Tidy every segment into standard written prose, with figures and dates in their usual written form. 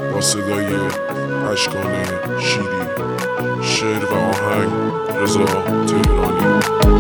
با صدای اشکان شیری، شعر و آهنگ رضا تهرانی.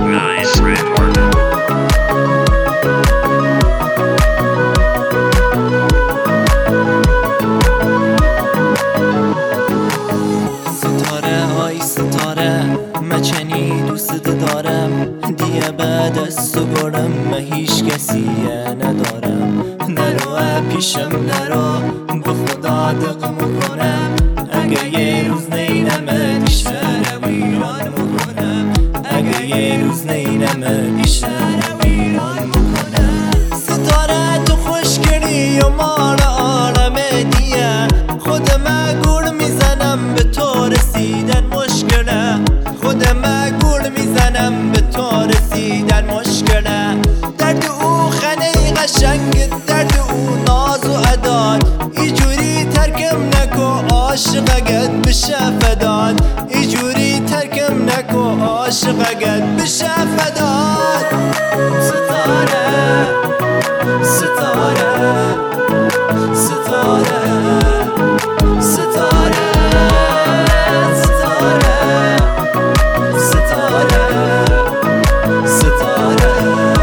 ستاره های ستاره مچنی دوست دارم دیگه بعد از تو گرم من هیچ کسی ندارم. نرو پیشم نرو با خدا دق میکنم اگه یه روز نینم شهر ویران میکنم. اگه یه روز نینم شهر ویران میکنم. ستاره تو خوشگلی و مال عالم دیگه خود من گول میزنم به تو رسیدن مشکله. خود من گول میزنم به تو رسیدن مشکله. درد او خنه قشنگ درد او ناز و عداد ایجوری ترکم نکو عاشقت بشه فداد. ایجوری ترکم نکو عاشقت بشه فداد. ستاره ستاره ستاره ستاره ستاره ستاره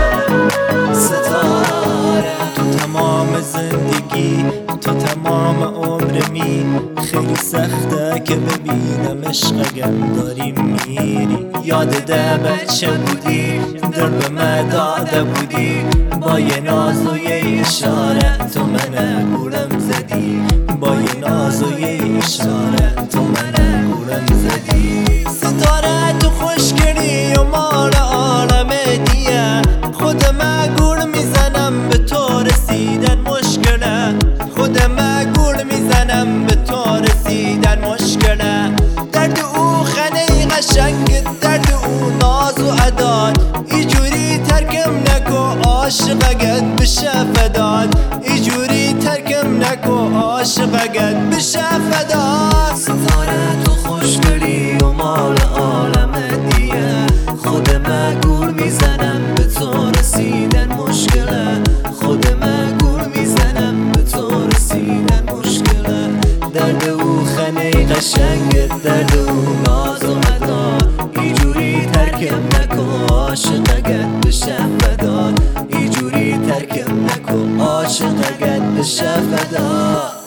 ستاره. تو تمام زندگی تو تمام عمرمی خیلی سخته که ببینم عشقم داری میری. یادت بچه بودی در به من داده بودی با یه ناز و یه اشاره تو من گولم زدی. با یه ناز و یه اشاره تو من گولم زدی. ستاره تو خوشگلی و مال عالم دیگه خود من گول میزنم به تو رسیدن مشکله. خود من گول میزنم به تو رسیدن مشکله. درد او خنه قشنگ درد او ناز و عداد ایجوری ترکم نکو عاشقت بشه فداد. ایجوری ترکم نکو عاشقت بشه فداد. ستاره تو خوشگلی و مال عالم دیگه خود من گول میزنم به تو رسیدن مشکله. خود من گول میزنم به تو رسیدن مشکله. درد او خنه قشنگ درد او ناز و عداد ایجوری ترکم نکن عاشقت بشه فداد. ایجوری ترکم نکن عاشقت بشه فداد.